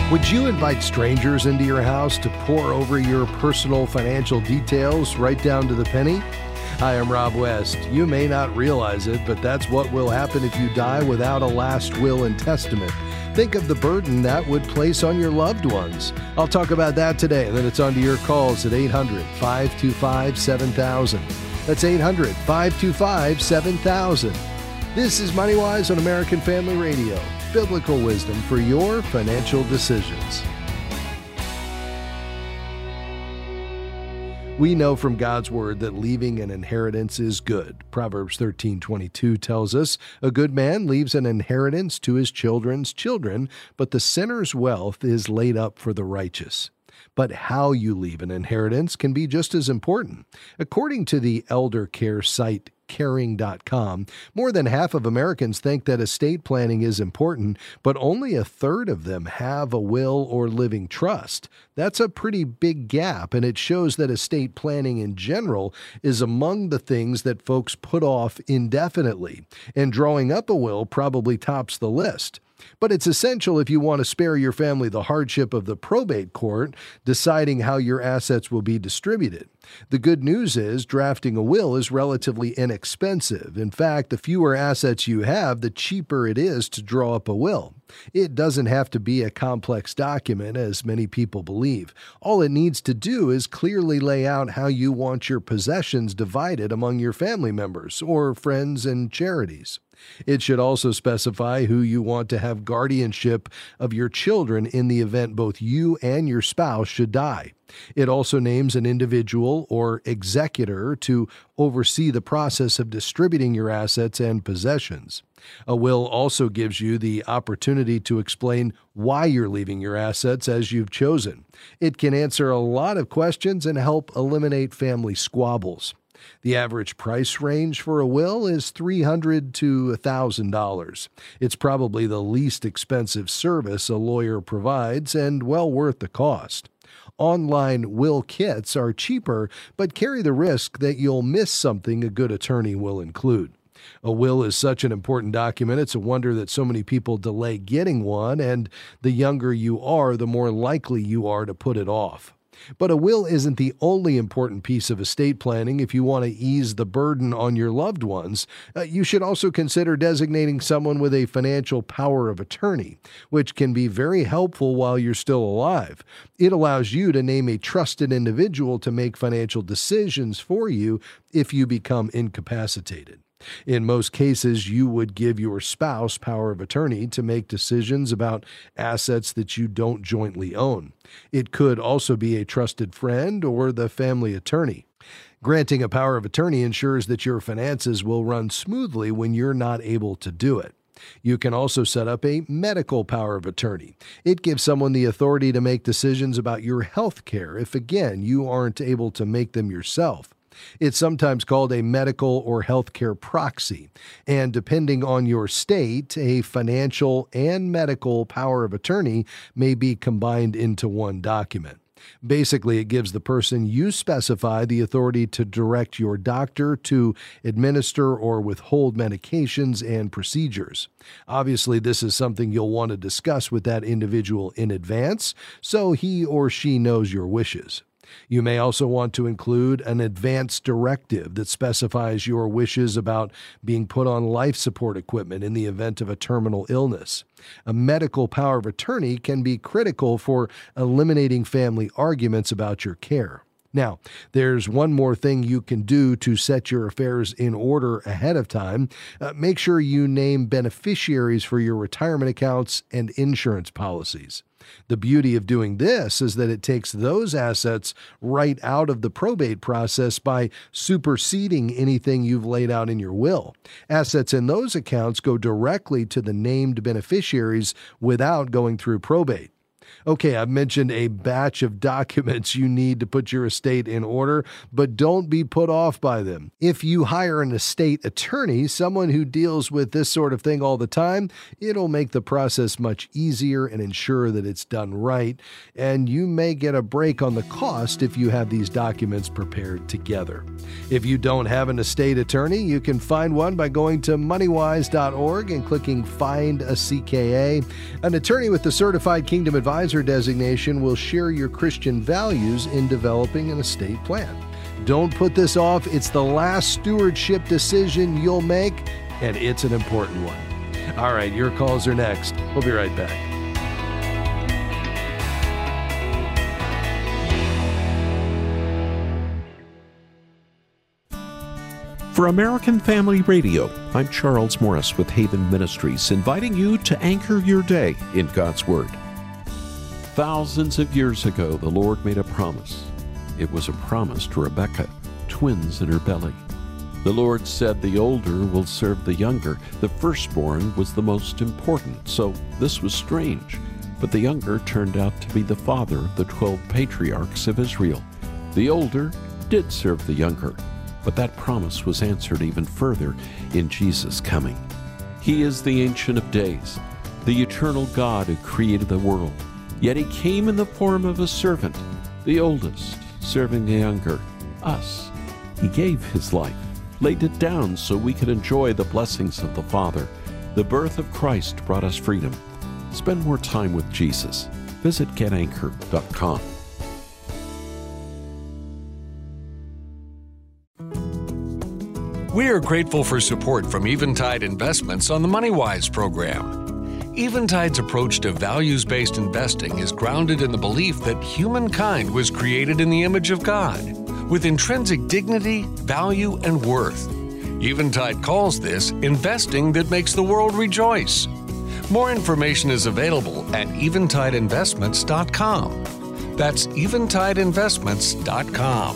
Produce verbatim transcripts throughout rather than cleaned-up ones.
Would you invite strangers into your house to pore over your personal financial details right down to the penny? Hi, I'm Rob West. You may not realize it, but that's what will happen if you die without a last will and testament. Think of the burden that would place on your loved ones. I'll talk about that today, and then it's on to your calls at eight hundred, five two five, seven thousand. That's eight hundred, five two five, seven thousand. This is MoneyWise on American Family Radio. Biblical wisdom for your financial decisions. We know from God's word that leaving an inheritance is good. Proverbs thirteen twenty-two tells us, "A good man leaves an inheritance to his children's children, but the sinner's wealth is laid up for the righteous." But how you leave an inheritance can be just as important. According to the elder care site caring dot com, more than half of Americans think that estate planning is important, but only a third of them have a will or living trust. That's a pretty big gap, and it shows that estate planning in general is among the things that folks put off indefinitely, and drawing up a will probably tops the list. But it's essential if you want to spare your family the hardship of the probate court deciding how your assets will be distributed. The good news is drafting a will is relatively inexpensive. In fact, the fewer assets you have, the cheaper it is to draw up a will. It doesn't have to be a complex document, as many people believe. All it needs to do is clearly lay out how you want your possessions divided among your family members or friends and charities. It should also specify who you want to have guardianship of your children in the event both you and your spouse should die. It also names an individual or executor to oversee the process of distributing your assets and possessions. A will also gives you the opportunity to explain why you're leaving your assets as you've chosen. It can answer a lot of questions and help eliminate family squabbles. The average price range for a will is three hundred dollars to one thousand dollars. It's probably the least expensive service a lawyer provides and well worth the cost. Online will kits are cheaper, but carry the risk that you'll miss something a good attorney will include. A will is such an important document, it's a wonder that so many people delay getting one, and the younger you are, the more likely you are to put it off. But a will isn't the only important piece of estate planning if you want to ease the burden on your loved ones. Uh, you should also consider designating someone with a financial power of attorney, which can be very helpful while you're still alive. It allows you to name a trusted individual to make financial decisions for you if you become incapacitated. In most cases, you would give your spouse power of attorney to make decisions about assets that you don't jointly own. It could also be a trusted friend or the family attorney. Granting a power of attorney ensures that your finances will run smoothly when you're not able to do it. You can also set up a medical power of attorney. It gives someone the authority to make decisions about your health care if, again, you aren't able to make them yourself. It's sometimes called a medical or healthcare proxy, and depending on your state, a financial and medical power of attorney may be combined into one document. Basically, it gives the person you specify the authority to direct your doctor to administer or withhold medications and procedures. Obviously, this is something you'll want to discuss with that individual in advance, so he or she knows your wishes. You may also want to include an advance directive that specifies your wishes about being put on life support equipment in the event of a terminal illness. A medical power of attorney can be critical for eliminating family arguments about your care. Now, there's one more thing you can do to set your affairs in order ahead of time. Uh, make sure you name beneficiaries for your retirement accounts and insurance policies. The beauty of doing this is that it takes those assets right out of the probate process by superseding anything you've laid out in your will. Assets in those accounts go directly to the named beneficiaries without going through probate. Okay, I've mentioned a batch of documents you need to put your estate in order, but don't be put off by them. If you hire an estate attorney, someone who deals with this sort of thing all the time, it'll make the process much easier and ensure that it's done right, and you may get a break on the cost if you have these documents prepared together. If you don't have an estate attorney, you can find one by going to moneywise dot org and clicking Find a C K A. An attorney with the Certified Kingdom Advisor advisor designation will share your Christian values in developing an estate plan. Don't put this off. It's the last stewardship decision you'll make, and it's an important one. All right, your calls are next. We'll be right back. For American Family Radio, I'm Charles Morris with Haven Ministries, inviting you to anchor your day in God's Word. Thousands of years ago, the Lord made a promise. It was a promise to Rebekah, twins in her belly. The Lord said the older will serve the younger. The firstborn was the most important, so this was strange. But the younger turned out to be the father of the twelve patriarchs of Israel. The older did serve the younger. But that promise was answered even further in Jesus' coming. He is the Ancient of Days, the eternal God who created the world. Yet he came in the form of a servant, the oldest, serving the younger, us. He gave his life, laid it down so we could enjoy the blessings of the Father. The birth of Christ brought us freedom. Spend more time with Jesus. Visit get anchor dot com. We are grateful for support from Eventide Investments on the MoneyWise program. Eventide's approach to values-based investing is grounded in the belief that humankind was created in the image of God, with intrinsic dignity, value, and worth. Eventide calls this investing that makes the world rejoice. More information is available at eventide investments dot com. That's eventide investments dot com.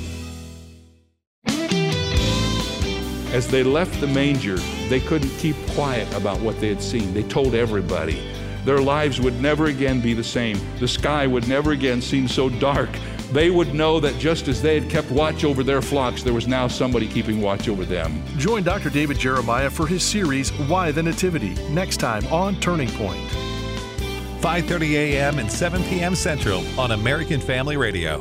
As they left the manger, they couldn't keep quiet about what they had seen. They told everybody. Their lives would never again be the same. The sky would never again seem so dark. They would know that just as they had kept watch over their flocks, there was now somebody keeping watch over them. Join Doctor David Jeremiah for his series, Why the Nativity, next time on Turning Point. five thirty a.m. and seven p.m. Central on American Family Radio.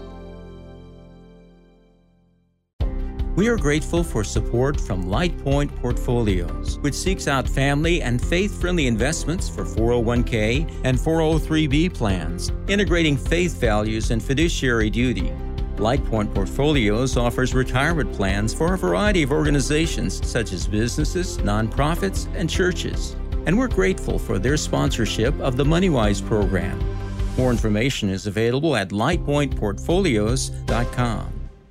We are grateful for support from LightPoint Portfolios, which seeks out family and faith-friendly investments for four oh one k and four oh three b plans, integrating faith values and fiduciary duty. LightPoint Portfolios offers retirement plans for a variety of organizations such as businesses, nonprofits, and churches. And we're grateful for their sponsorship of the MoneyWise program. More information is available at light point portfolios dot com.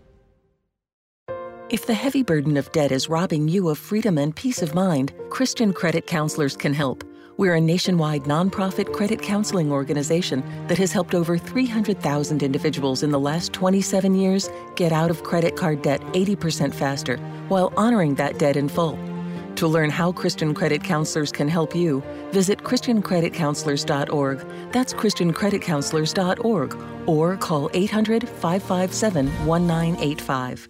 If the heavy burden of debt is robbing you of freedom and peace of mind, Christian Credit Counselors can help. We're a nationwide nonprofit credit counseling organization that has helped over three hundred thousand individuals in the last twenty-seven years get out of credit card debt eighty percent faster while honoring that debt in full. To learn how Christian Credit Counselors can help you, visit christian credit counselors dot org. That's christian credit counselors dot org, or call eight hundred, five five seven, one nine eight five.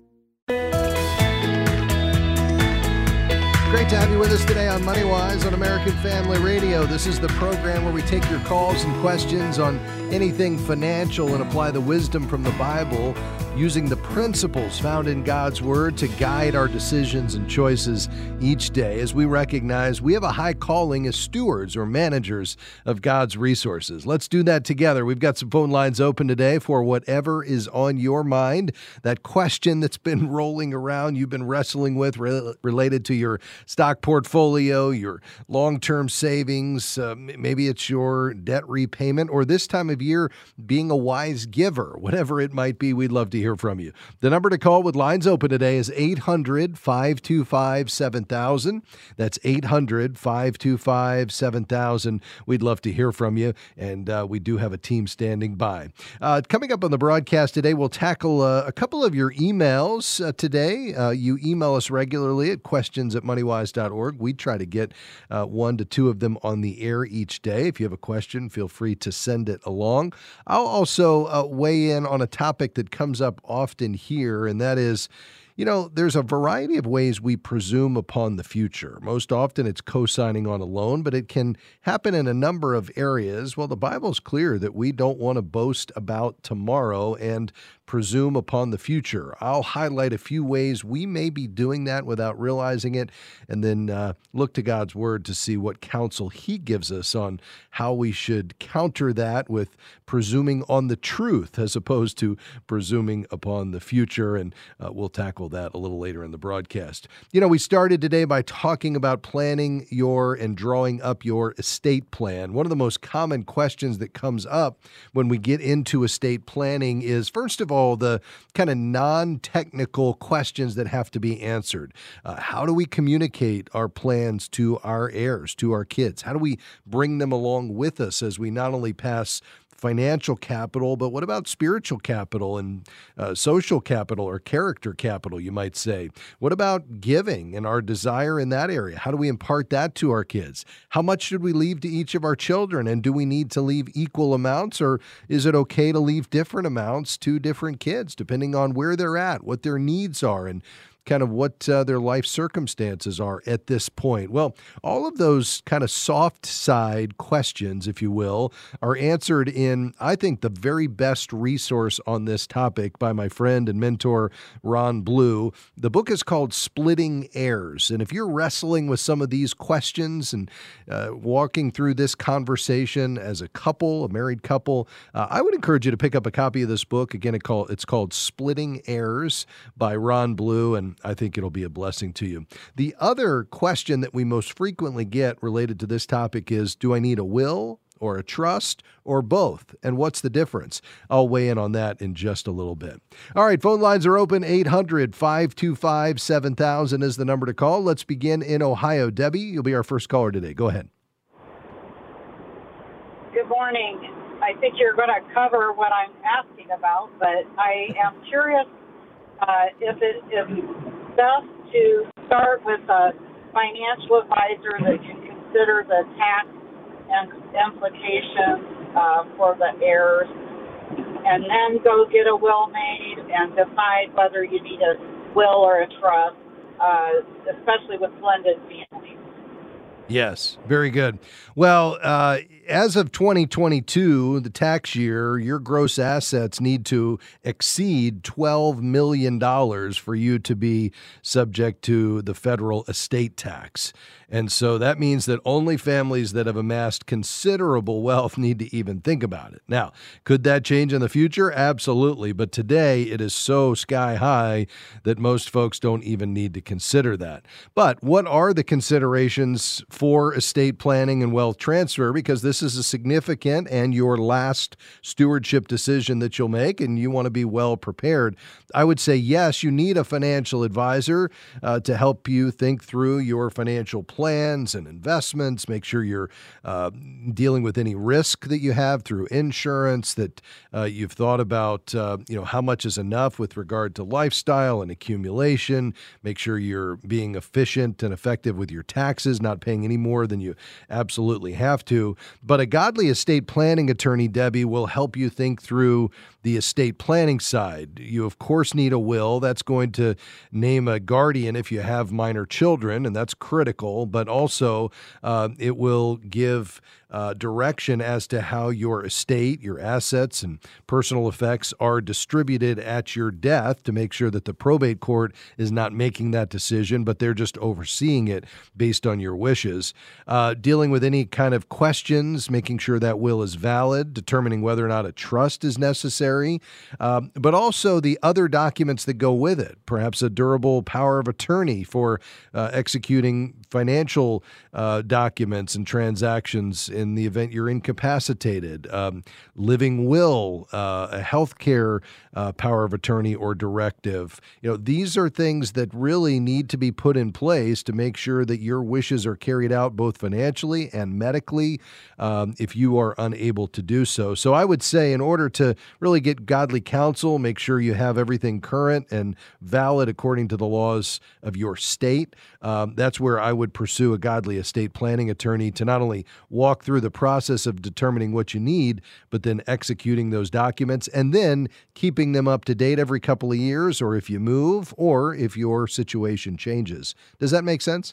Great to have you with us today on MoneyWise on American Family Radio. This is the program where we take your calls and questions on anything financial and apply the wisdom from the Bible using the principles found in God's Word to guide our decisions and choices each day, as we recognize we have a high calling as stewards or managers of God's resources. Let's do that together. We've got some phone lines open today for whatever is on your mind. That question that's been rolling around, you've been wrestling with re- related to your stock portfolio, your long-term savings, uh, maybe it's your debt repayment, or this time of year being a wise giver. Whatever it might be, we'd love to hear from you. The number to call with lines open today is eight hundred, five two five, seven thousand. That's eight hundred, five two five, seven thousand. We'd love to hear from you, and uh, we do have a team standing by. Uh, coming up on the broadcast today, we'll tackle uh, a couple of your emails uh, today. Uh, you email us regularly at questions at moneywise dot org. We try to get uh, one to two of them on the air each day. If you have a question, feel free to send it along. I'll also uh, weigh in on a topic that comes up often here, and that is, You know, there's a variety of ways we presume upon the future. Most often it's co-signing on a loan, but it can happen in a number of areas. Well, the Bible's clear that we don't want to boast about tomorrow and presume upon the future. I'll highlight a few ways we may be doing that without realizing it, and then uh, look to God's Word to see what counsel He gives us on how we should counter that with presuming on the truth as opposed to presuming upon the future, and uh, we'll tackle that a little later in the broadcast. You know, we started today by talking about planning your and drawing up your estate plan. One of the most common questions that comes up when we get into estate planning is, first of all, all the kind of non-technical questions that have to be answered. Uh, how do we communicate our plans to our heirs, to our kids? How do we bring them along with us as we not only pass financial capital, but what about spiritual capital and uh, social capital or character capital, you might say? What about giving and our desire in that area? How do we impart that to our kids? How much should we leave to each of our children? And do we need to leave equal amounts, or is it okay to leave different amounts to different kids, depending on where they're at, what their needs are, and kind of what uh, their life circumstances are at this point? Well, all of those kind of soft side questions, if you will, are answered in, I think, the very best resource on this topic by my friend and mentor, Ron Blue. The book is called Splitting Heirs. And if you're wrestling with some of these questions and uh, walking through this conversation as a couple, a married couple, uh, I would encourage you to pick up a copy of this book. Again, it call, it's called Splitting Heirs by Ron Blue, and I think it'll be a blessing to you. The other question that we most frequently get related to this topic is, do I need a will or a trust or both? And what's the difference? I'll weigh in on that in just a little bit. All right, phone lines are open. eight hundred, five two five, seven thousand is the number to call. Let's begin in Ohio. Debbie, you'll be our first caller today. Go ahead. Good morning. I think you're going to cover what I'm asking about, but I am curious Uh, if it is best to start with a financial advisor that can consider the tax and implications uh, for the heirs, and then go get a will made and decide whether you need a will or a trust, uh, especially with blended families. Yes, very good. Well, uh, as of twenty twenty-two, the tax year, your gross assets need to exceed twelve million dollars for you to be subject to the federal estate tax. And so that means that only families that have amassed considerable wealth need to even think about it. Now, could that change in the future? Absolutely. But today it is so sky high that most folks don't even need to consider that. But what are the considerations for estate planning and wealth transfer? Because this is a significant and your last stewardship decision that you'll make, and you want to be well prepared. I would say, yes, you need a financial advisor uh, to help you think through your financial plans and investments. Make sure you're uh, dealing with any risk that you have through insurance, that uh, you've thought about, uh, you know, how much is enough with regard to lifestyle and accumulation. Make sure you're being efficient and effective with your taxes, not paying any more than you absolutely have to. But a godly estate planning attorney, Debbie, will help you think through the estate planning side. You, of course, need a will. That's going to name a guardian if you have minor children, and that's critical. But also, uh, it will give uh, direction as to how your estate, your assets, and personal effects are distributed at your death, to make sure that the probate court is not making that decision, but they're just overseeing it based on your wishes. Uh, dealing with any kind of questions, making sure that will is valid, determining whether or not a trust is necessary, um, but also the other documents that go with it, perhaps a durable power of attorney for uh, executing financial uh, documents and transactions in the event you're incapacitated, um, living will, uh, a healthcare uh, power of attorney or directive. You know, these are things that really need to be put in place to make sure that your wishes are carried out both financially and medically um, if you are unable to do so. So I would say, in order to really get godly counsel, make sure you have everything current and valid according to the laws of your state. Um, that's where I would would pursue a godly estate planning attorney to not only walk through the process of determining what you need, but then executing those documents and then keeping them up to date every couple of years, or if you move, or if your situation changes. Does that make sense?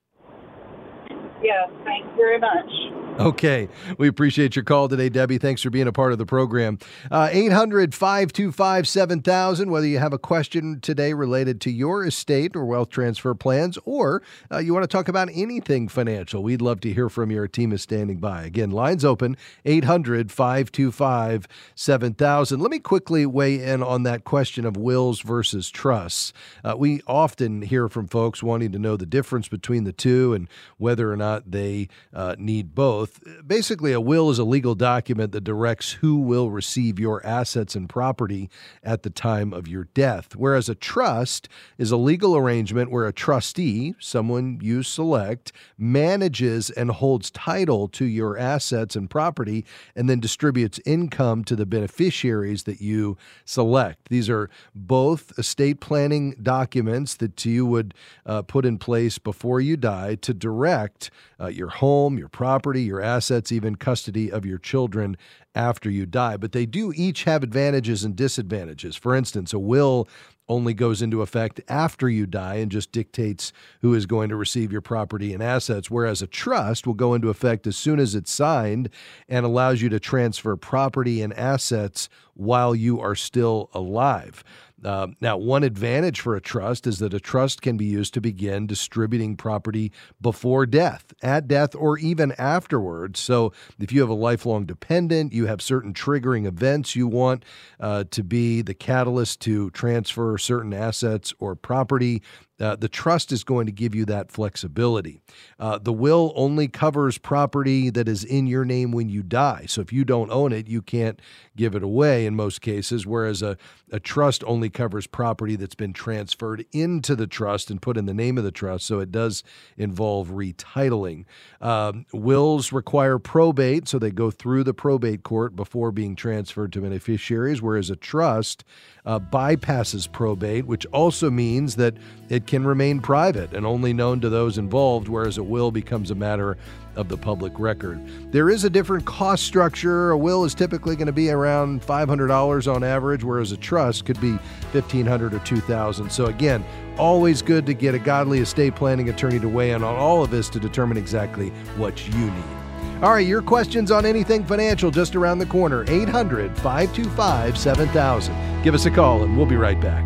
Yes, thanks very much. Okay. We appreciate your call today, Debbie. Thanks for being a part of the program. Uh, eight hundred, five two five, seven thousand, whether you have a question today related to your estate or wealth transfer plans, or uh, you want to talk about anything financial, we'd love to hear from you. Our team is standing by. Again, lines open, eight hundred, five two five, seven thousand. Let me quickly weigh in on that question of wills versus trusts. Uh, we often hear from folks wanting to know the difference between the two and whether or not they uh, need both. Basically, a will is a legal document that directs who will receive your assets and property at the time of your death, whereas a trust is a legal arrangement where a trustee, someone you select, manages and holds title to your assets and property and then distributes income to the beneficiaries that you select. These are both estate planning documents that you would uh, put in place before you die to direct uh, your home, your property, your assets, even custody of your children after you die. But they do each have advantages and disadvantages. For instance, a will only goes into effect after you die and just dictates who is going to receive your property and assets, whereas a trust will go into effect as soon as it's signed and allows you to transfer property and assets while you are still alive. Uh, now, one advantage for a trust is that a trust can be used to begin distributing property before death, at death, or even afterwards. So if you have a lifelong dependent, you have certain triggering events you want uh, to be the catalyst to transfer certain assets or property, Uh, the trust is going to give you that flexibility. Uh, the will only covers property that is in your name when you die. So if you don't own it, you can't give it away in most cases, whereas a, a trust only covers property that's been transferred into the trust and put in the name of the trust. So it does involve retitling. Um, wills require probate, so they go through the probate court before being transferred to beneficiaries, whereas a trust uh, bypasses probate, which also means that it can remain private and only known to those involved, whereas a will becomes a matter of the public record. There is a different cost structure. A will is typically going to be around five hundred dollars on average, whereas a trust could be fifteen hundred dollars or two thousand dollars. So again, always good to get a godly estate planning attorney to weigh in on all of this to determine exactly what you need. All right, your questions on anything financial just around the corner, eight hundred, five two five, seven thousand. Give us a call and we'll be right back.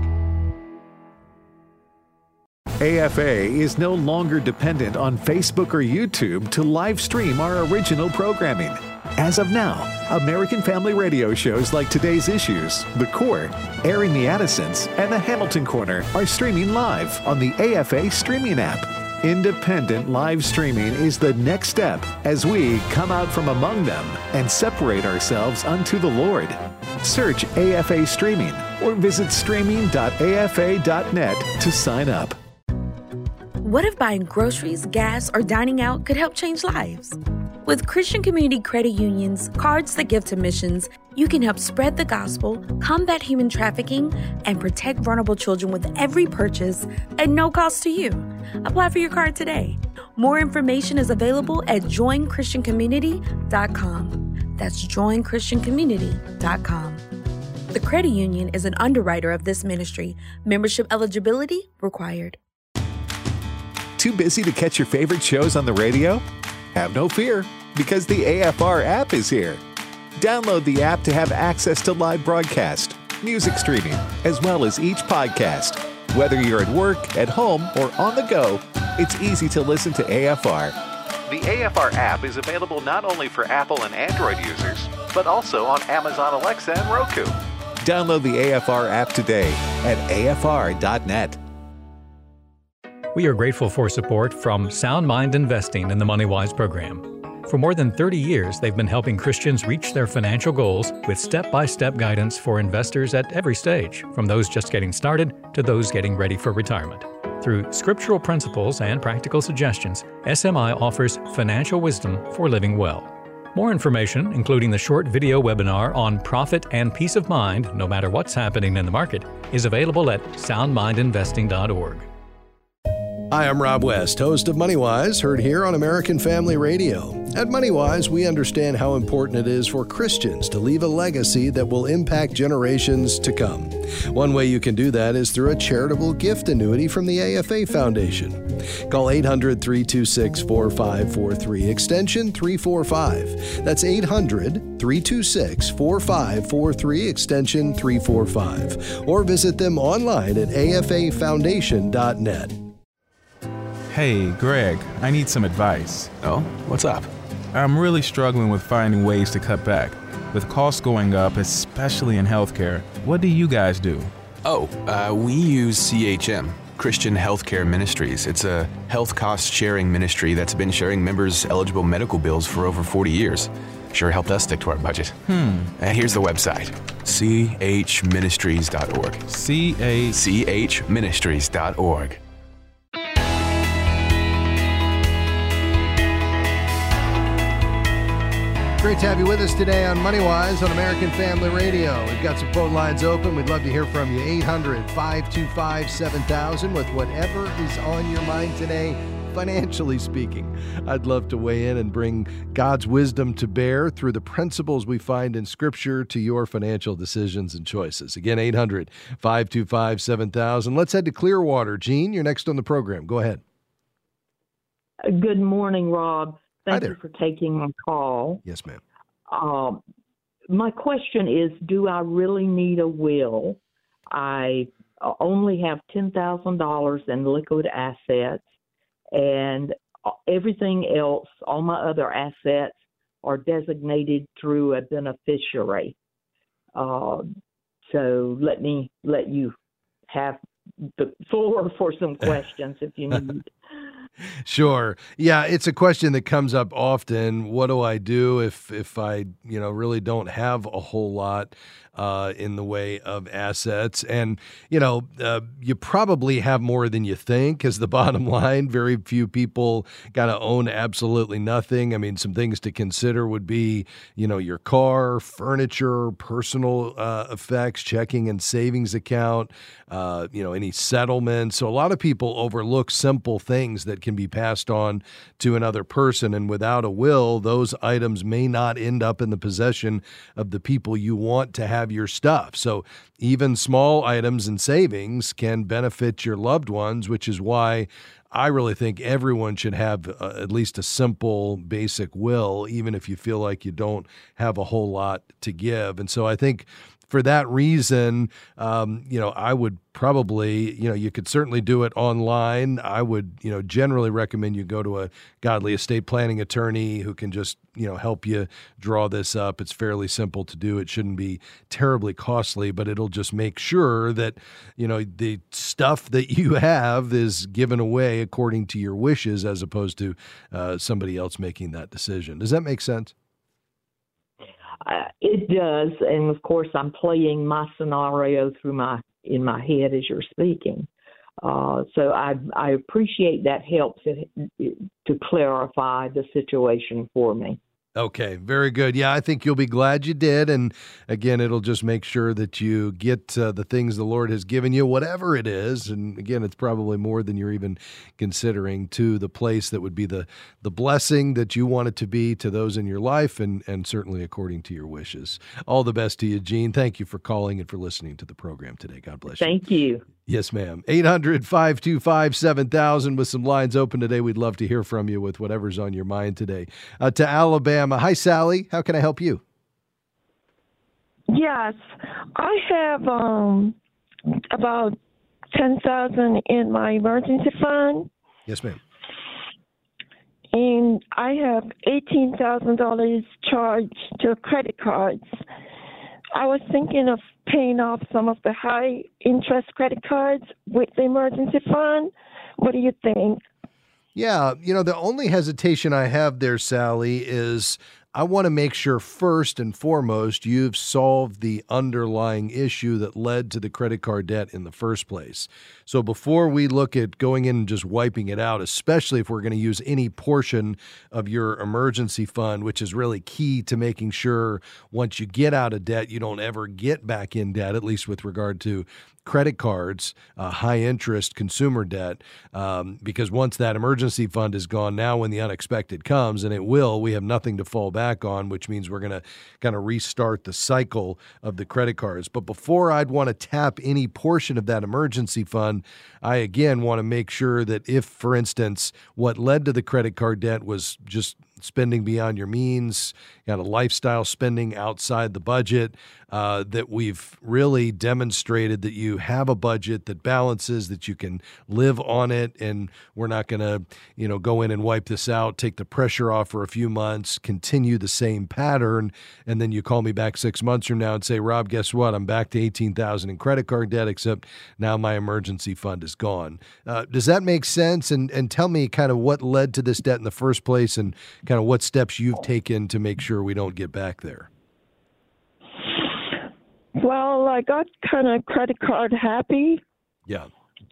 A F A is no longer dependent on Facebook or YouTube to live stream our original programming. As of now, American Family Radio shows like Today's Issues, The Core, Airing the Addisons, and The Hamilton Corner are streaming live on the A F A streaming app. Independent live streaming is the next step as we come out from among them and separate ourselves unto the Lord. Search A F A Streaming or visit streaming dot A F A dot net to sign up. What if buying groceries, gas, or dining out could help change lives? With Christian Community Credit Union's Cards That Give to Missions, you can help spread the gospel, combat human trafficking, and protect vulnerable children with every purchase at no cost to you. Apply for your card today. More information is available at join christian community dot com. That's join christian community dot com. The credit union is an underwriter of this ministry. Membership eligibility required. Too busy to catch your favorite shows on the radio? Have no fear, because the A F R app is here. Download the app to have access to live broadcast, music streaming, as well as each podcast. Whether you're at work, at home, or on the go, it's easy to listen to A F R. The A F R app is available not only for Apple and Android users, but also on Amazon Alexa and Roku. Download the A F R app today at A F R dot net. We are grateful for support from Sound Mind Investing in the MoneyWise program. For more than thirty years, they've been helping Christians reach their financial goals with step-by-step guidance for investors at every stage, from those just getting started to those getting ready for retirement. Through scriptural principles and practical suggestions, S M I offers financial wisdom for living well. More information, including the short video webinar on profit and peace of mind, no matter what's happening in the market, is available at sound mind investing dot org. Hi, I'm Rob West, host of MoneyWise, heard here on American Family Radio. At MoneyWise, we understand how important it is for Christians to leave a legacy that will impact generations to come. One way you can do that is through a charitable gift annuity from the A F A Foundation. Call eight hundred, three two six, four five four three, extension three forty-five. That's eight hundred, three two six, four five four three, extension three forty-five. Or visit them online at A F A foundation dot net. Hey, Greg, I need some advice. Oh, what's up? I'm really struggling with finding ways to cut back. With costs going up, especially in healthcare, what do you guys do? Oh, uh, we use C H M, Christian Healthcare Ministries. It's a health cost sharing ministry that's been sharing members' eligible medical bills for over forty years. Sure helped us stick to our budget. Hmm. Uh, here's the website, c h ministries dot org. C A... c h ministries dot org. Great to have you with us today on MoneyWise on American Family Radio. We've got some phone lines open. We'd love to hear from you. eight hundred, five two five, seven thousand with whatever is on your mind today, financially speaking. I'd love to weigh in and bring God's wisdom to bear through the principles we find in Scripture to your financial decisions and choices. Again, eight hundred, five two five, seven thousand. Let's head to Clearwater. Gene, you're next on the program. Go ahead. Good morning, Rob. Thank Hi you there. for taking my call. Yes, ma'am. Um, my question is, do I really need a will? I uh, only have ten thousand dollars in liquid assets, and everything else, all my other assets, are designated through a beneficiary. Uh, so let me let you have the floor for some questions if you need. Sure. Yeah, it's a question that comes up often. What do I do if if I, you know, really don't have a whole lot uh, in the way of assets? And, you know, uh, you probably have more than you think is the bottom line. Very few people got to own absolutely nothing. I mean, some things to consider would be, you know, your car, furniture, personal uh, effects, checking and savings account, uh, you know, any settlements. So a lot of people overlook simple things that can be passed on to another person. And without a will, those items may not end up in the possession of the people you want to have your stuff. So even small items and savings can benefit your loved ones, which is why I really think everyone should have uh, at least a simple, basic will, even if you feel like you don't have a whole lot to give. And so I think for that reason, um, you know, I would probably, you know, you could certainly do it online. I would, you know, generally recommend you go to a godly estate planning attorney who can just, you know, help you draw this up. It's fairly simple to do. It shouldn't be terribly costly, but it'll just make sure that, you know, the stuff that you have is given away according to your wishes as opposed to uh, somebody else making that decision. Does that make sense? Uh, it does, and of course, I'm playing my scenario through my in my head as you're speaking. Uh, so I I appreciate that helps it, to clarify the situation for me. Okay, very good. Yeah, I think you'll be glad you did. And again, it'll just make sure that you get uh, the things the Lord has given you, whatever it is. And again, it's probably more than you're even considering, to the place that would be the the blessing that you want it to be to those in your life, and, and certainly according to your wishes. All the best to you, Gene. Thank you for calling and for listening to the program today. God bless you. Thank you. Yes, ma'am. eight hundred, five two five, seven thousand with some lines open today. We'd love to hear from you with whatever's on your mind today. Uh, to Alabama. Hi, Sally. How can I help you? Yes. I have um, about ten thousand dollars in my emergency fund. Yes, ma'am. And I have eighteen thousand dollars charged to credit cards. I was thinking of paying off some of the high interest credit cards with the emergency fund. What do you think? Yeah, you know, the only hesitation I have there, Sally, is I want to make sure first and foremost you've solved the underlying issue that led to the credit card debt in the first place. So before we look at going in and just wiping it out, especially if we're going to use any portion of your emergency fund, which is really key to making sure once you get out of debt, you don't ever get back in debt, at least with regard to credit cards, uh, high interest consumer debt, um, because once that emergency fund is gone, now when the unexpected comes, and it will, we have nothing to fall back on, which means we're going to kind of restart the cycle of the credit cards. But before I'd want to tap any portion of that emergency fund, I again want to make sure that if, for instance, what led to the credit card debt was just spending beyond your means, kind of lifestyle spending outside the budget, uh, that we've really demonstrated that you have a budget that balances, that you can live on it, and we're not going to, you know, go in and wipe this out, take the pressure off for a few months, continue the same pattern, and then you call me back six months from now and say, Rob, guess what? I'm back to eighteen thousand dollars in credit card debt, except now my emergency fund is gone. Uh, does that make sense? And and tell me kind of what led to this debt in the first place, and kind of what steps you've taken to make sure we don't get back there. Well, I got kind of credit card happy. Yeah.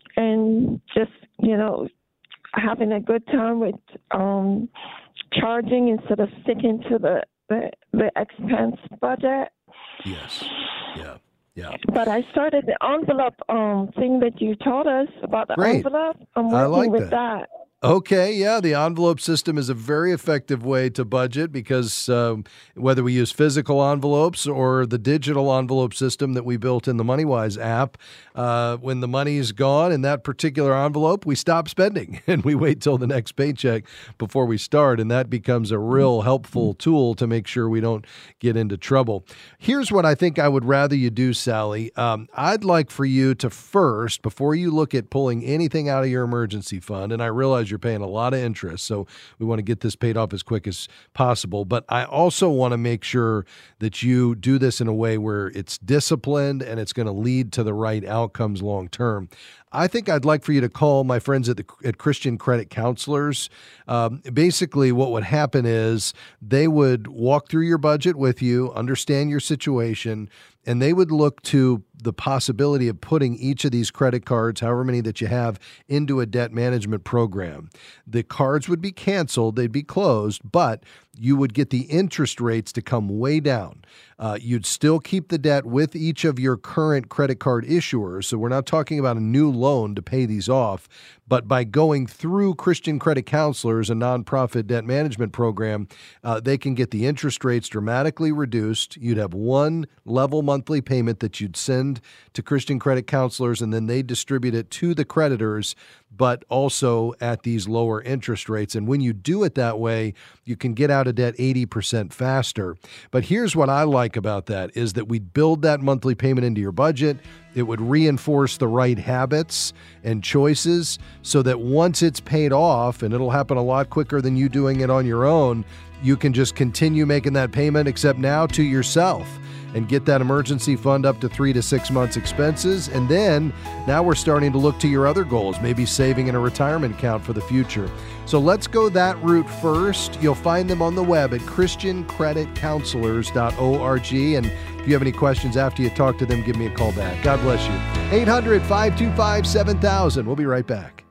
And just, you know, having a good time with um, charging instead of sticking to the, the, the expense budget. Yes. Yeah. Yeah. But I started the envelope um, thing that you taught us about the Great. envelope. I'm working I like with that. that. Okay, yeah, the envelope system is a very effective way to budget because um, whether we use physical envelopes or the digital envelope system that we built in the MoneyWise app, uh, when the money is gone in that particular envelope, we stop spending and we wait till the next paycheck before we start, and that becomes a real helpful tool to make sure we don't get into trouble. Here's what I think I would rather you do, Sally. Um, I'd like for you to first, before you look at pulling anything out of your emergency fund, and I realize you're paying a lot of interest, so we want to get this paid off as quick as possible. But I also want to make sure that you do this in a way where it's disciplined and it's going to lead to the right outcomes long term. I think I'd like for you to call my friends at the at Christian Credit Counselors. Um, basically, what would happen is they would walk through your budget with you, understand your situation, and they would look to the possibility of putting each of these credit cards, however many that you have, into a debt management program. The cards would be canceled, they'd be closed, but you would get the interest rates to come way down. Uh, you'd still keep the debt with each of your current credit card issuers, so we're not talking about a new loan to pay these off, but by going through Christian Credit Counselors, a nonprofit debt management program, uh, they can get the interest rates dramatically reduced. You'd have one level monthly payment that you'd send to Christian Credit Counselors, and then they distribute it to the creditors, but also at these lower interest rates. And when you do it that way, you can get out of debt eighty percent faster. But here's what I like about that is that we build that monthly payment into your budget. It would reinforce the right habits and choices so that once it's paid off, and it'll happen a lot quicker than you doing it on your own, you can just continue making that payment, except now to yourself, and get that emergency fund up to three to six months expenses. And then now we're starting to look to your other goals, maybe saving in a retirement account for the future. So let's go that route first. You'll find them on the web at christian credit counselors dot org. And if you have any questions after you talk to them, give me a call back. God bless you. eight hundred, five two five, seven thousand. We'll be right back.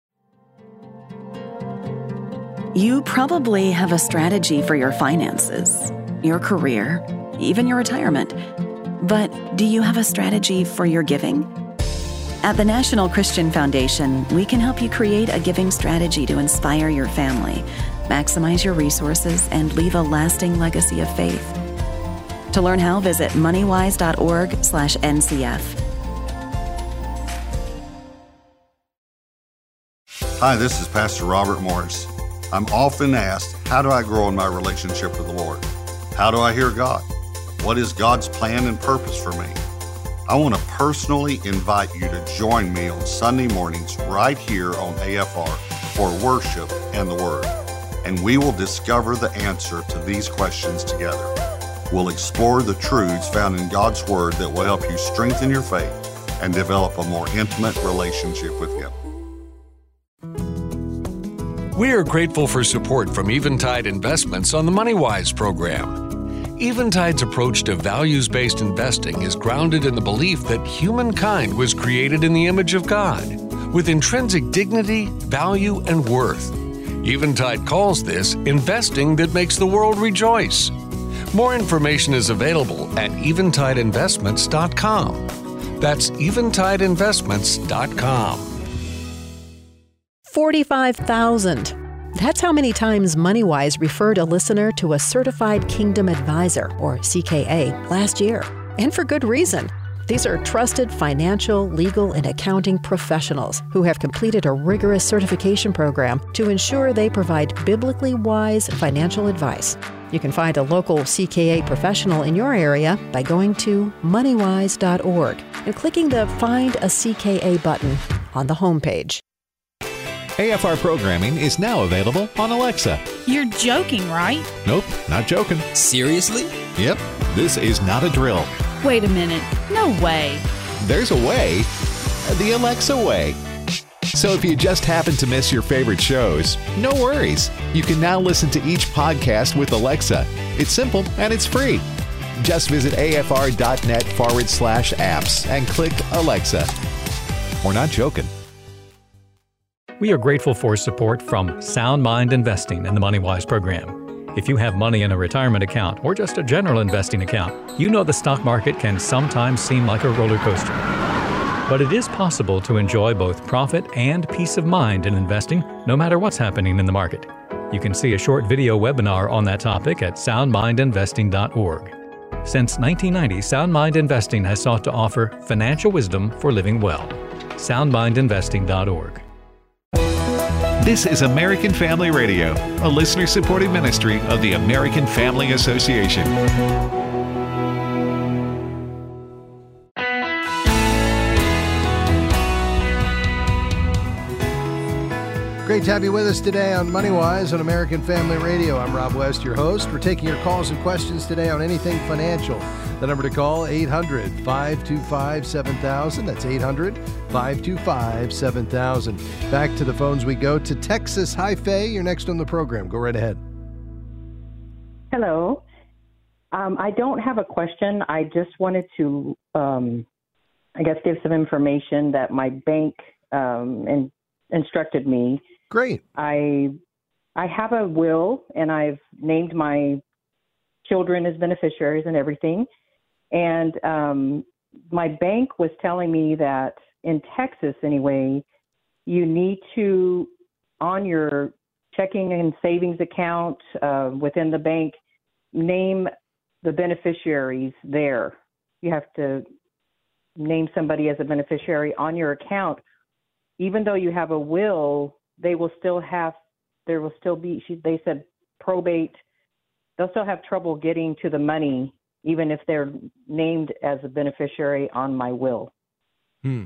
You probably have a strategy for your finances, your career, even your retirement. But do you have a strategy for your giving? At the National Christian Foundation, we can help you create a giving strategy to inspire your family, maximize your resources, and leave a lasting legacy of faith. To learn how, visit moneywise dot org slash N C F. Hi, this is Pastor Robert Morris. I'm often asked, how do I grow in my relationship with the Lord? How do I hear God? What is God's plan and purpose for me? I want to personally invite you to join me on Sunday mornings right here on A F R for worship and the Word. And we will discover the answer to these questions together. We'll explore the truths found in God's Word that will help you strengthen your faith and develop a more intimate relationship with Him. We are grateful for support from Eventide Investments on the MoneyWise program. Eventide's approach to values-based investing is grounded in the belief that humankind was created in the image of God, with intrinsic dignity, value, and worth. Eventide calls this investing that makes the world rejoice. More information is available at eventide investments dot com. That's eventide investments dot com. forty-five thousand. That's how many times MoneyWise referred a listener to a Certified Kingdom Advisor, or C K A, last year. And for good reason. These are trusted financial, legal, and accounting professionals who have completed a rigorous certification program to ensure they provide biblically wise financial advice. You can find a local C K A professional in your area by going to money wise dot org and clicking the Find a C K A button on the homepage. A F R programming is now available on Alexa. You're joking, right? Nope, not joking. Seriously? Yep, this is not a drill. Wait a minute. No way. There's a way. The Alexa way. So if you just happen to miss your favorite shows, no worries. You can now listen to each podcast with Alexa. It's simple and it's free. Just visit afr.net forward slash apps and click Alexa. We're not joking. We are grateful for support from Sound Mind Investing in the MoneyWise program. If you have money in a retirement account or just a general investing account, you know the stock market can sometimes seem like a roller coaster. But it is possible to enjoy both profit and peace of mind in investing, no matter what's happening in the market. You can see a short video webinar on that topic at sound mind investing dot org. Since nineteen ninety, Sound Mind Investing has sought to offer financial wisdom for living well. sound mind investing dot org. This is American Family Radio, a listener-supported ministry of the American Family Association. Great to have you with us today on MoneyWise on American Family Radio. I'm Rob West, your host. We're taking your calls and questions today on anything financial. The number to call, eight hundred, five two five, seven thousand. That's eight hundred, five two five, seven thousand. Back to the phones we go to Texas. Hi, Faye. You're next on the program. Go right ahead. Hello. Um, I don't have a question. I just wanted to, um, I guess, give some information that my bank um, in, instructed me. Great. I I have a will, and I've named my children as beneficiaries and everything. And um, my bank was telling me that in Texas, anyway, you need to, on your checking and savings account uh, within the bank, name the beneficiaries there. You have to name somebody as a beneficiary on your account. Even though you have a will, they will still have, there will still be, she, they said probate, they'll still have trouble getting to the money, even if they're named as a beneficiary on my will. Hmm.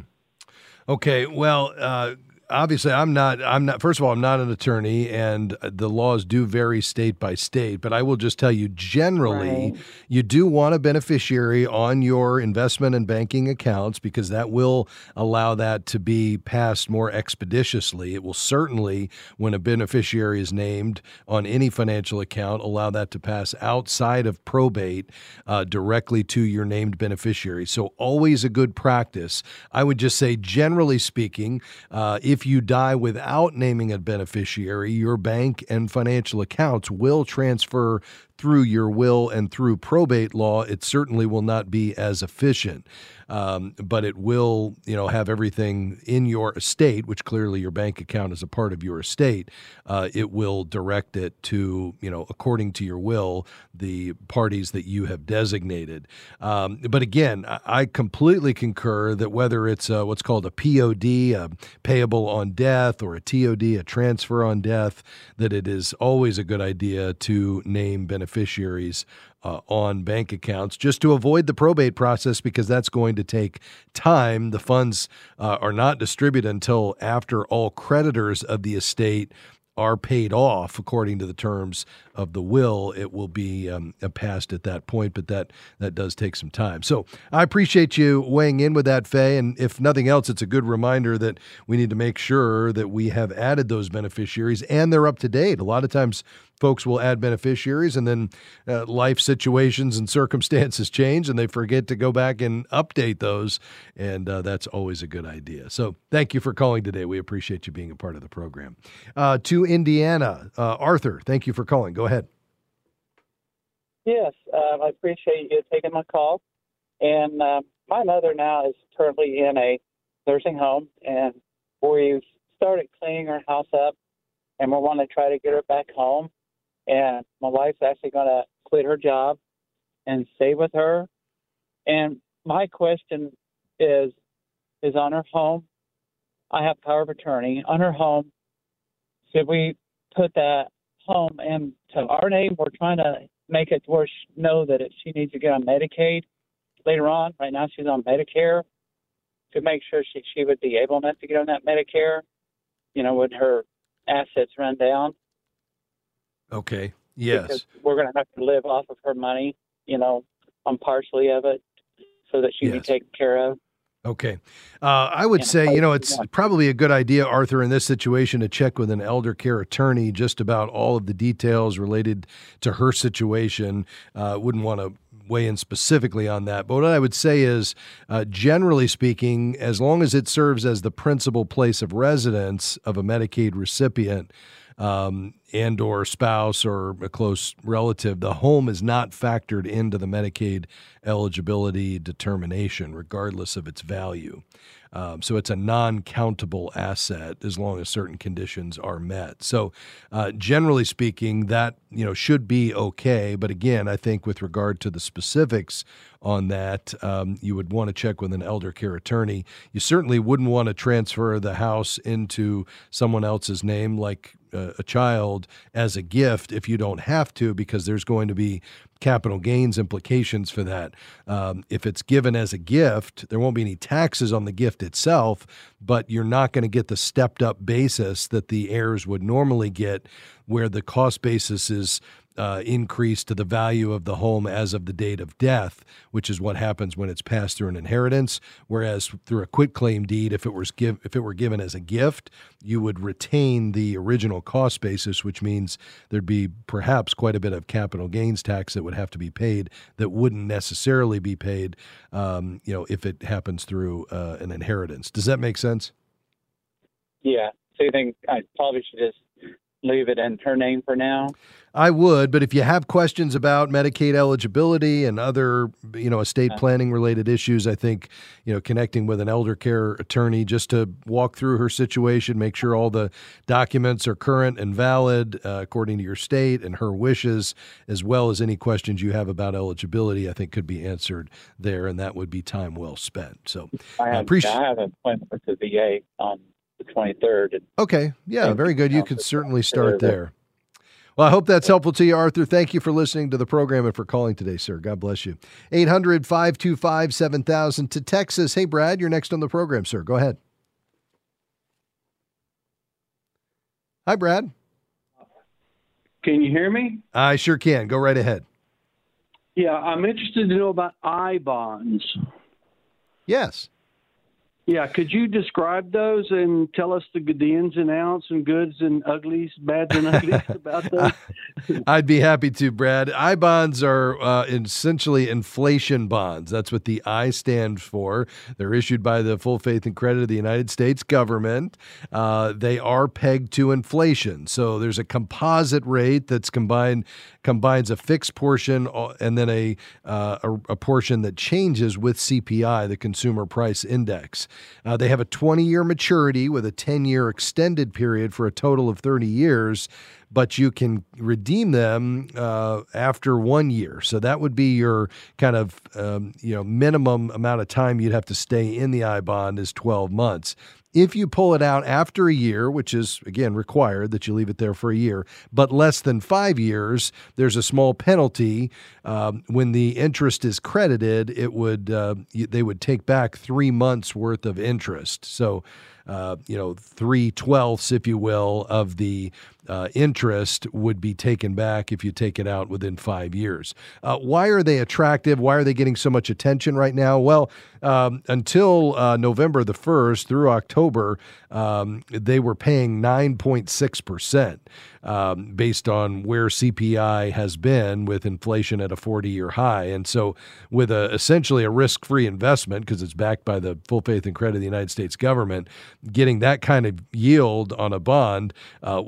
Okay. Well, uh, obviously I'm not, I'm not, first of all, I'm not an attorney, and the laws do vary state by state, but I will just tell you generally, right, you do want a beneficiary on your investment and banking accounts, because that will allow that to be passed more expeditiously. It will certainly, when a beneficiary is named on any financial account, allow that to pass outside of probate uh, directly to your named beneficiary. So always a good practice. I would just say, generally speaking, uh, if If you die without naming a beneficiary, your bank and financial accounts will transfer through your will and through probate law. It certainly will not be as efficient, um, but it will, you know, have everything in your estate, which clearly your bank account is a part of your estate. Uh, it will direct it to, you know, according to your will, the parties that you have designated. Um, but again, I completely concur that whether it's uh, what's called a P O D, a payable on death, or a T O D, a transfer on death, that it is always a good idea to name beneficiaries beneficiaries uh, on bank accounts, just to avoid the probate process, because that's going to take time. The funds uh, are not distributed until after all creditors of the estate are paid off according to the terms of the will. It will be um, passed at that point, but that that does take some time. So I appreciate you weighing in with that, Faye. And if nothing else, it's a good reminder that we need to make sure that we have added those beneficiaries and they're up to date. A lot of times folks will add beneficiaries, and then uh, life situations and circumstances change, and they forget to go back and update those, and uh, that's always a good idea. So thank you for calling today. We appreciate you being a part of the program. Uh, to Indiana, uh, Arthur, thank you for calling. Go ahead. Yes, uh, I appreciate you taking my call. And uh, my mother now is currently in a nursing home, and we've started cleaning her house up, and we want to try to get her back home. And my wife's actually going to quit her job and stay with her. And my question is, is on her home. I have power of attorney on her home. Should we put that home into our name? We're trying to make it where she know that if she needs to get on Medicaid later on. Right now she's on Medicare. To make sure she, she would be able enough to get on that Medicare, you know, when her assets run down. Okay. Yes. Because we're going to have to live off of her money, you know, on partially of it so that she can Yes. be taken care of. Okay. Uh, I would say, you know, it's probably a good idea, Arthur, in this situation to check with an elder care attorney just about all of the details related to her situation. Uh, wouldn't want to weigh in specifically on that. But what I would say is, uh, generally speaking, as long as it serves as the principal place of residence of a Medicaid recipient, um, and or spouse or a close relative, the home is not factored into the Medicaid eligibility determination, regardless of its value. Um, so it's a non-countable asset as long as certain conditions are met. So uh, generally speaking, that you know should be okay. But again, I think with regard to the specifics on that, um, you would want to check with an elder care attorney. You certainly wouldn't want to transfer the house into someone else's name, like uh, a child, as a gift if you don't have to, because there's going to be capital gains implications for that. Um, if it's given as a gift, there won't be any taxes on the gift itself, but you're not going to get the stepped up basis that the heirs would normally get, where the cost basis is uh, increased to the value of the home as of the date of death, which is what happens when it's passed through an inheritance. Whereas through a quitclaim deed, if it was give, if it were given as a gift, you would retain the original cost basis, which means there'd be perhaps quite a bit of capital gains tax that would have to be paid that wouldn't necessarily be paid, um, you know, if it happens through uh, an inheritance. Does that make sense? Yeah. So you think I probably should just leave it in her name for now? I would, but if you have questions about Medicaid eligibility and other, you know, estate planning related issues, I think, you know, connecting with an elder care attorney just to walk through her situation, make sure all the documents are current and valid uh, according to your state and her wishes, as well as any questions you have about eligibility, I think could be answered there, and that would be time well spent. So I have, appreciate. I have an appointment with the V A on the twenty-third. Okay. Yeah, very good. You could certainly start there. Well, I hope that's helpful to you, Arthur. Thank you for listening to the program and for calling today, sir. God bless you. eight hundred, five two five, seven thousand to Texas. Hey, Brad, you're next on the program, sir. Go ahead. Hi, Brad. Can you hear me? I sure can. Go right ahead. Yeah, I'm interested to know about I bonds. Yes. Yeah, could you describe those and tell us the good ins and outs and goods and uglies, bads and uglies about those? I'd be happy to, Brad. I bonds are uh, essentially inflation bonds. That's what the I stands for. They're issued by the full faith and credit of the United States government. Uh, they are pegged to inflation. So there's a composite rate that's combined combines a fixed portion and then a, uh, a, a portion that changes with C P I, the Consumer Price Index. Uh, they have a twenty-year maturity with a ten-year extended period for a total of thirty years, but you can redeem them uh, after one year. So that would be your kind of um, you know minimum amount of time you'd have to stay in the I bond is twelve months. If you pull it out after a year, which is, again, required that you leave it there for a year, but less than five years, there's a small penalty. Um, when the interest is credited, it would uh, they would take back three months' worth of interest. So, uh, you know, three twelfths, if you will, of the uh, interest would be taken back if you take it out within five years. Uh, why are they attractive? Why are they getting so much attention right now? Well, um, until uh, November the first through October, um, they were paying nine point six percent um, based on where C P I has been with inflation at a forty-year high. And so with a, essentially a risk-free investment, because it's backed by the full faith and credit of the United States government, getting that kind of yield on a bond uh, was incredible.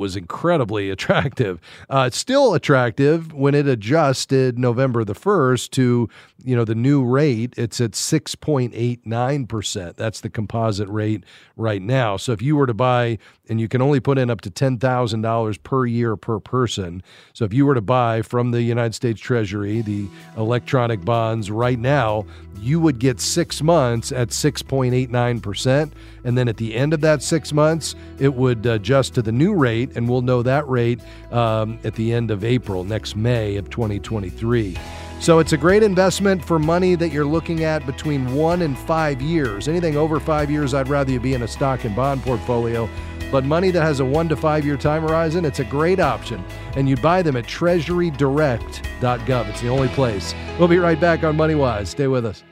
incredibly attractive. Uh, it's still attractive when it adjusted November the first to, you know, the new rate. It's at six point eight nine percent. That's the composite rate right now. So if you were to buy, and you can only put in up to ten thousand dollars per year per person. So if you were to buy from the United States Treasury the electronic bonds right now, you would get six months at six point eight nine percent. And then at the end of that six months, it would adjust to the new rate, and we'll know that rate um, at the end of April, next May of twenty twenty-three. So it's a great investment for money that you're looking at between one and five years. Anything over five years, I'd rather you be in a stock and bond portfolio. But money that has a one to five year time horizon, it's a great option. And you buy them at treasury direct dot gov. It's the only place. We'll be right back on MoneyWise. Stay with us.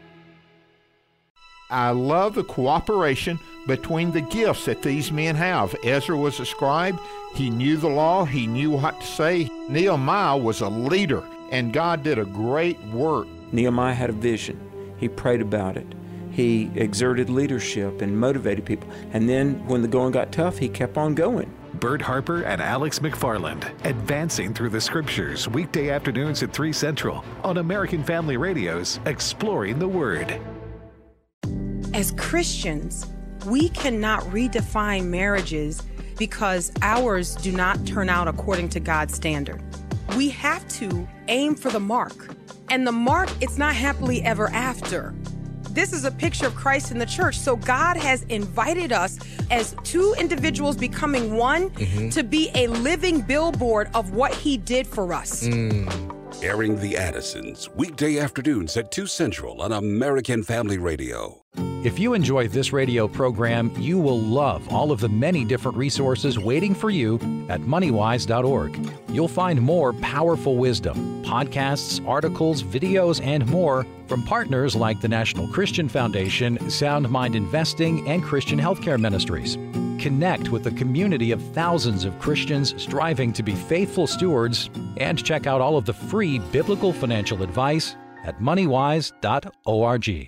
I love the cooperation between the gifts that these men have. Ezra was a scribe. He knew the law. He knew what to say. Nehemiah was a leader, and God did a great work. Nehemiah had a vision. He prayed about it. He exerted leadership and motivated people. And then when the going got tough, he kept on going. Bert Harper and Alex McFarland, advancing through the scriptures, weekday afternoons at three Central on American Family Radio's Exploring the Word. As Christians, we cannot redefine marriages because ours do not turn out according to God's standard. We have to aim for the mark. And the mark, it's not happily ever after. This is a picture of Christ in the church. So God has invited us as two individuals becoming one mm-hmm. to be a living billboard of what he did for us. Mm. Airing the Addisons, weekday afternoons at two Central on American Family Radio. If you enjoy this radio program, you will love all of the many different resources waiting for you at money wise dot org. You'll find more powerful wisdom, podcasts, articles, videos, and more from partners like the National Christian Foundation, Sound Mind Investing, and Christian Healthcare Ministries. Connect with a community of thousands of Christians striving to be faithful stewards, and check out all of the free biblical financial advice at money wise dot org.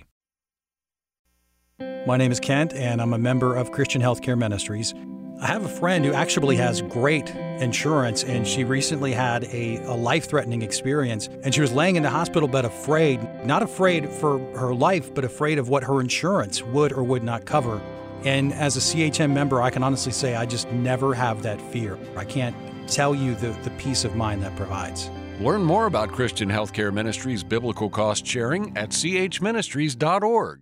My name is Kent, and I'm a member of Christian Healthcare Ministries. I have a friend who actually has great insurance, and she recently had a, a life-threatening experience, and she was laying in the hospital bed afraid, not afraid for her life, but afraid of what her insurance would or would not cover. And as a C H M member, I can honestly say I just never have that fear. I can't tell you the, the peace of mind that provides. Learn more about Christian Healthcare Ministries biblical cost sharing at c h ministries dot org.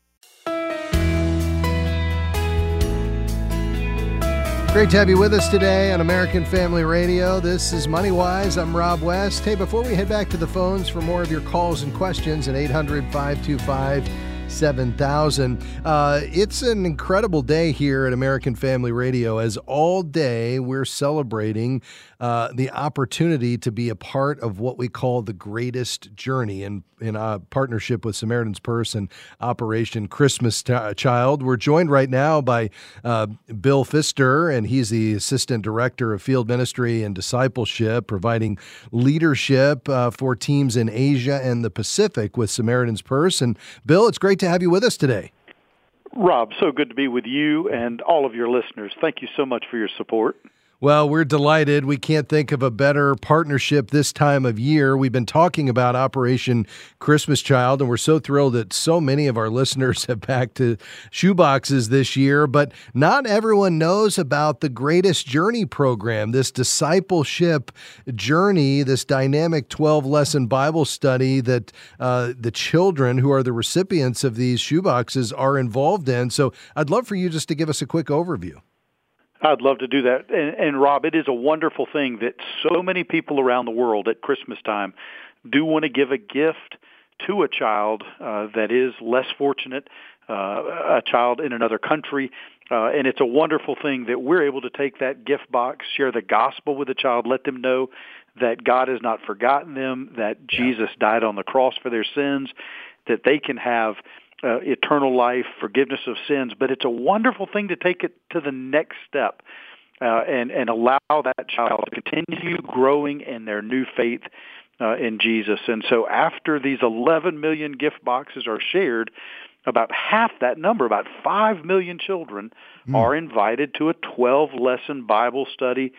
Great to have you with us today on American Family Radio. This is MoneyWise. I'm Rob West. Hey, before we head back to the phones for more of your calls and questions at eight hundred, five two five, seven thousand. Uh, it's an incredible day here at American Family Radio, as all day we're celebrating uh, the opportunity to be a part of what we call the greatest journey. And in a partnership with Samaritan's Purse and Operation Christmas T- Child, we're joined right now by uh, Bill Pfister, and he's the Assistant Director of Field Ministry and Discipleship, providing leadership uh, for teams in Asia and the Pacific with Samaritan's Purse. And Bill, it's great to have you with us today. Rob, so good to be with you and all of your listeners. Thank you so much for your support. Well, we're delighted. We can't think of a better partnership this time of year. We've been talking about Operation Christmas Child, and we're so thrilled that so many of our listeners have packed to shoeboxes this year. But not everyone knows about the Greatest Journey program, this discipleship journey, this dynamic twelve-lesson Bible study that uh, the children who are the recipients of these shoeboxes are involved in. So I'd love for you just to give us a quick overview. I'd love to do that. And, and Rob, it is a wonderful thing that so many people around the world at Christmas time do want to give a gift to a child uh, that is less fortunate, uh, a child in another country. Uh, and it's a wonderful thing that we're able to take that gift box, share the gospel with the child, let them know that God has not forgotten them, that Jesus died on the cross for their sins, that they can have Uh, eternal life, forgiveness of sins, but it's a wonderful thing to take it to the next step uh, and, and allow that child to continue growing in their new faith uh, in Jesus. And so after these eleven million gift boxes are shared, about half that number, about five million children, mm. are invited to a twelve-lesson Bible study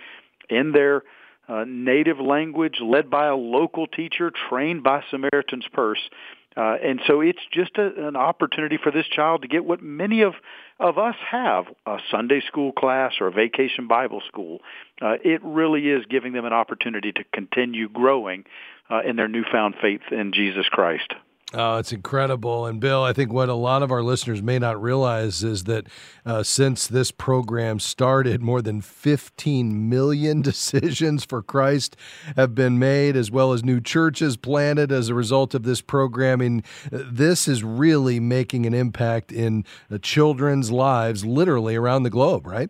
in their uh, native language, led by a local teacher, trained by Samaritan's Purse. Uh, and so it's just a, an opportunity for this child to get what many of, of us have, a Sunday school class or a vacation Bible school. Uh, it really is giving them an opportunity to continue growing uh, in their newfound faith in Jesus Christ. Oh, it's incredible. And Bill, I think what a lot of our listeners may not realize is that uh, since this program started, more than fifteen million decisions for Christ have been made, as well as new churches planted as a result of this programming. This is really making an impact in the children's lives, literally around the globe, right?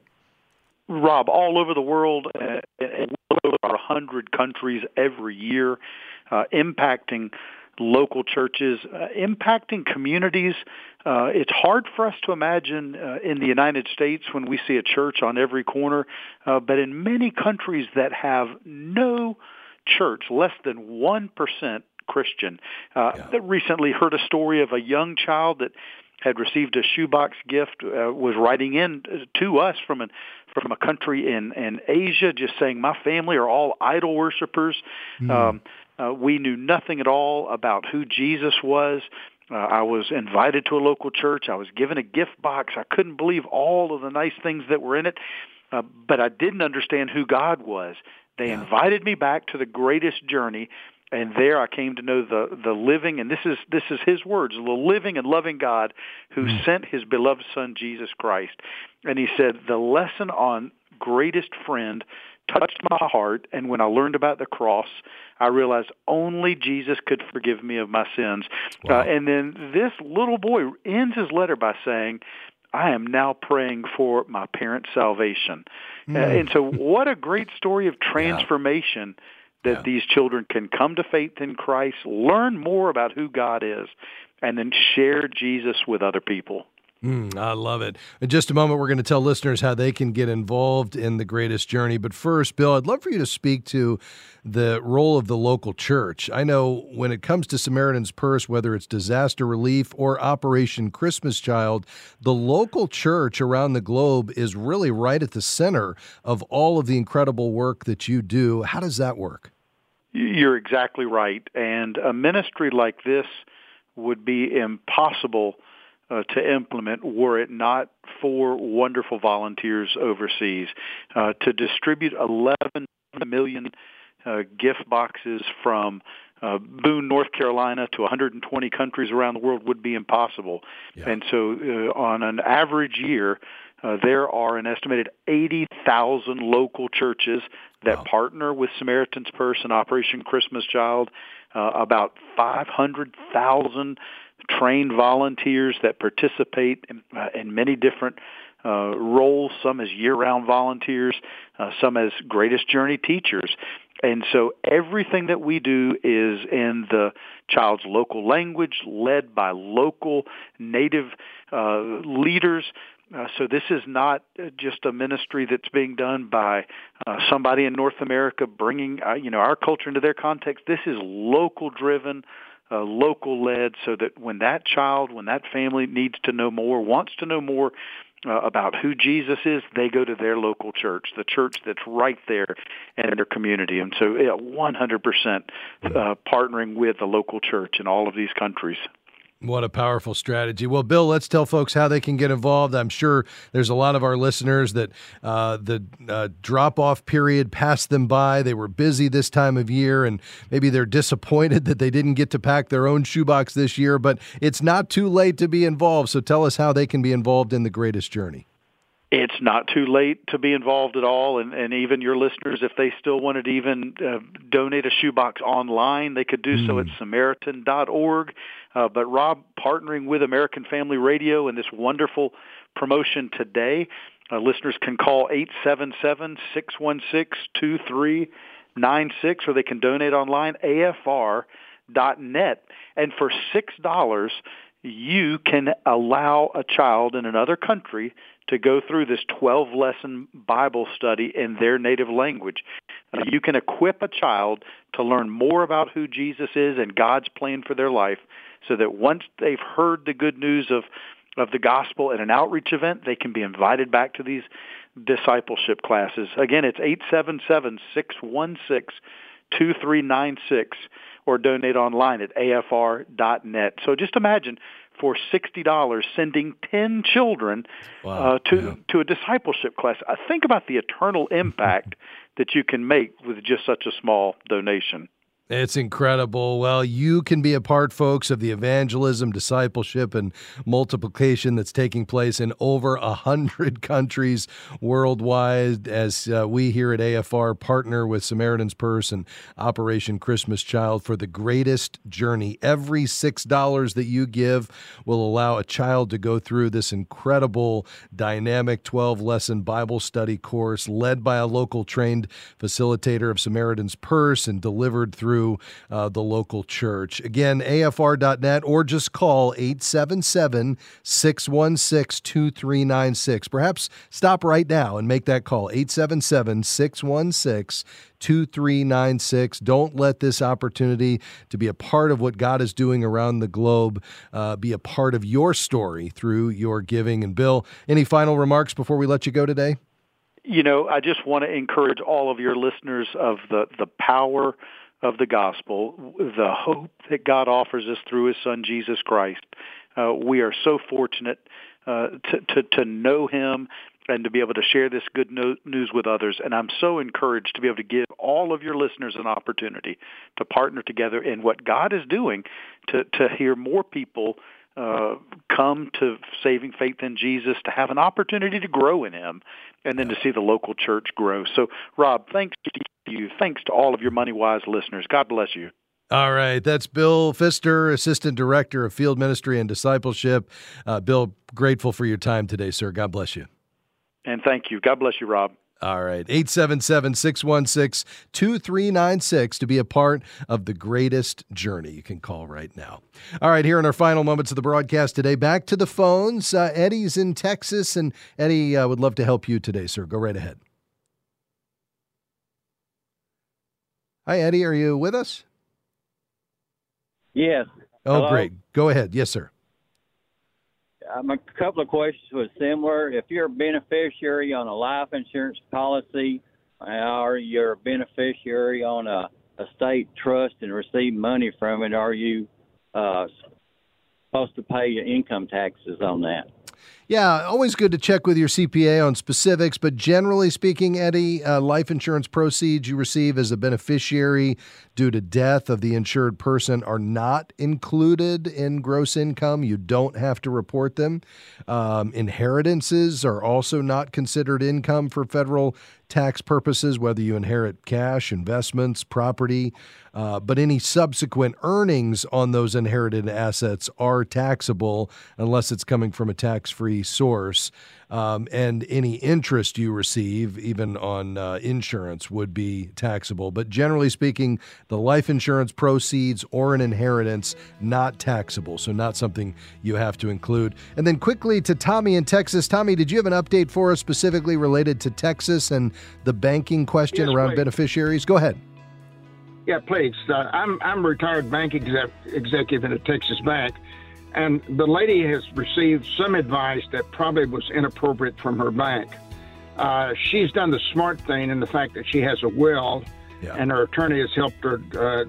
Rob, all over the world, uh, in over one hundred countries every year, uh, impacting local churches, uh, impacting communities. Uh, it's hard for us to imagine uh, in the United States when we see a church on every corner, uh, but in many countries that have no church, less than one percent Christian. Uh, yeah. Recently heard a story of a young child that had received a shoebox gift, uh, was writing in to us from an from a country in, in Asia, just saying, my family are all idol worshipers. Mm. Um, uh, we knew nothing at all about who Jesus was. Uh, I was invited to a local church. I was given a gift box. I couldn't believe all of the nice things that were in it, uh, but I didn't understand who God was. They yeah. invited me back to the greatest journey. And there I came to know the, the living, and this is this is his words, the living and loving God who mm. sent his beloved Son, Jesus Christ. And he said, the lesson on greatest friend touched my heart, and when I learned about the cross, I realized only Jesus could forgive me of my sins. Wow. Uh, and then this little boy ends his letter by saying, I am now praying for my parents' salvation. Mm. Uh, and so what a great story of transformation yeah. that yeah. these children can come to faith in Christ, learn more about who God is, and then share Jesus with other people. Mm, I love it. In just a moment, we're going to tell listeners how they can get involved in the greatest journey. But first, Bill, I'd love for you to speak to the role of the local church. I know when it comes to Samaritan's Purse, whether it's disaster relief or Operation Christmas Child, the local church around the globe is really right at the center of all of the incredible work that you do. How does that work? You're exactly right. And a ministry like this would be impossible Uh, to implement were it not for wonderful volunteers overseas. Uh, to distribute eleven million uh, gift boxes from uh, Boone, North Carolina to one hundred twenty countries around the world would be impossible. Yeah. And so uh, on an average year, uh, there are an estimated eighty thousand local churches that wow. partner with Samaritan's Purse and Operation Christmas Child, uh, about five hundred thousand trained volunteers that participate in, uh, in many different uh, roles, some as year-round volunteers, uh, some as Greatest Journey teachers. And so everything that we do is in the child's local language, led by local native uh, leaders. Uh, so this is not just a ministry that's being done by uh, somebody in North America bringing uh, you know our culture into their context. This is local-driven, Uh, local-led, so that when that child, when that family needs to know more, wants to know more uh, about who Jesus is, they go to their local church, the church that's right there in their community. And so yeah, one hundred percent uh, partnering with the local church in all of these countries. What a powerful strategy. Well, Bill, let's tell folks how they can get involved. I'm sure there's a lot of our listeners that uh, the uh, drop-off period passed them by. They were busy this time of year, and maybe they're disappointed that they didn't get to pack their own shoebox this year, but it's not too late to be involved. So tell us how they can be involved in the greatest journey. It's not too late to be involved at all, and, and even your listeners, if they still wanted to even uh, donate a shoebox online, they could do mm. so at Samaritan dot org. Uh, but Rob, partnering with American Family Radio and this wonderful promotion today, uh, listeners can call eight seven seven, six one six, two three nine six, or they can donate online, A F R dot net. And for six dollars, you can allow a child in another country to go through this twelve-lesson Bible study in their native language. Uh, you can equip a child to learn more about who Jesus is and God's plan for their life, so that once they've heard the good news of of the gospel at an outreach event, they can be invited back to these discipleship classes. Again, it's eight seven seven, six one six, two three nine six or donate online at A F R dot net. So just imagine for sixty dollars sending ten children wow. uh, to, yeah. to a discipleship class. Uh, think about the eternal impact that you can make with just such a small donation. It's incredible. Well, you can be a part, folks, of the evangelism, discipleship, and multiplication that's taking place in over a hundred countries worldwide as uh, we here at A F R partner with Samaritan's Purse and Operation Christmas Child for the greatest journey. Every six dollars that you give will allow a child to go through this incredible, dynamic twelve-lesson Bible study course led by a local trained facilitator of Samaritan's Purse and delivered through Uh, the local church. Again, A F R dot net or just call eight seven seven, six one six, two three nine six. Perhaps stop right now and make that call, eight seven seven, six one six, two three nine six. Don't let this opportunity to be a part of what God is doing around the globe uh, be a part of your story through your giving. And Bill, any final remarks before we let you go today? You know, I just want to encourage all of your listeners of the, the power of the gospel, the hope that God offers us through his son, Jesus Christ. Uh, we are so fortunate uh, to, to, to know him and to be able to share this good no- news with others. And I'm so encouraged to be able to give all of your listeners an opportunity to partner together in what God is doing to, to hear more people uh, come to saving faith in Jesus, to have an opportunity to grow in him, and then to see the local church grow. So, Rob, thanks to you. Thanks to all of your Money Wise listeners. God bless you. All right. That's Bill Pfister, Assistant Director of Field Ministry and Discipleship. Uh, Bill, grateful for your time today, sir. God bless you. And thank you. God bless you, Rob. All right. eight seven seven, six one six, two three nine six to be a part of the greatest journey. You can call right now. All right. Here in our final moments of the broadcast today, back to the phones. Uh, Eddie's in Texas, and Eddie uh, would love to help you today, sir. Go right ahead. Hi, Eddie. Are you with us? Yes. Oh, Hello? great. Go ahead. Yes, sir. Um, a couple of questions was similar. If you're a beneficiary on a life insurance policy, or you're a beneficiary on a estate trust and receive money from it, are you uh, supposed to pay your income taxes on that? Yeah, always good to check with your C P A on specifics, but generally speaking, Eddie, uh, life insurance proceeds you receive as a beneficiary due to death of the insured person are not included in gross income. You don't have to report them. Um, inheritances are also not considered income for federal tax purposes, whether you inherit cash, investments, property, uh, but any subsequent earnings on those inherited assets are taxable unless it's coming from a tax-free source. Um, and any interest you receive, even on uh, insurance, would be taxable. But generally speaking, the life insurance proceeds or an inheritance, not taxable, so not something you have to include. And then quickly to Tommy in Texas. Tommy, did you have an update for us specifically related to Texas and the banking question Yes, around please. beneficiaries? Go ahead. Yeah, please. Uh, I'm I'm a retired bank exec- executive in a Texas bank, and the lady has received some advice that probably was inappropriate from her bank. Uh, she's done the smart thing in the fact that she has a will, yeah. and her attorney has helped her uh,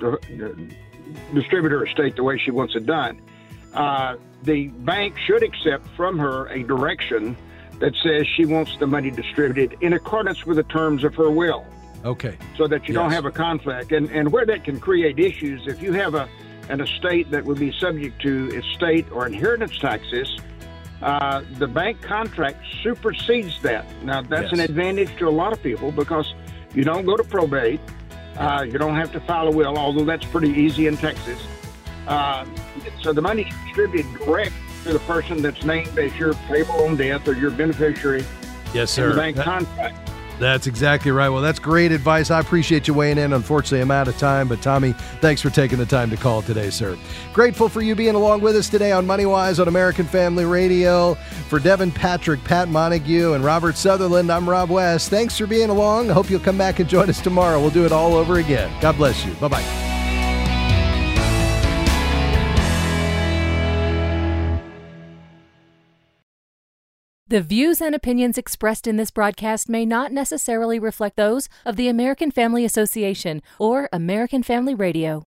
d- distribute her estate the way she wants it done. Uh, the bank should accept from her a direction that says she wants the money distributed in accordance with the terms of her will. Okay. So that you Yes. don't have a conflict. And and where that can create issues, if you have a an estate that would be subject to estate or inheritance taxes, uh, the bank contract supersedes that. Now, that's Yes. an advantage to a lot of people because you don't go to probate. Uh, you don't have to file a will, although that's pretty easy in Texas. Uh, so the money is distributed direct to the person that's named as your payable on death or your beneficiary Yes, in sir. the bank That- contract. That's exactly right. Well, that's great advice. I appreciate you weighing in. Unfortunately, I'm out of time, but Tommy, thanks for taking the time to call today, sir. Grateful for you being along with us today on MoneyWise on American Family Radio. For Devin Patrick, Pat Montague, and Robert Sutherland, I'm Rob West. Thanks for being along. I hope you'll come back and join us tomorrow. We'll do it all over again. God bless you. Bye-bye. The views and opinions expressed in this broadcast may not necessarily reflect those of the American Family Association or American Family Radio.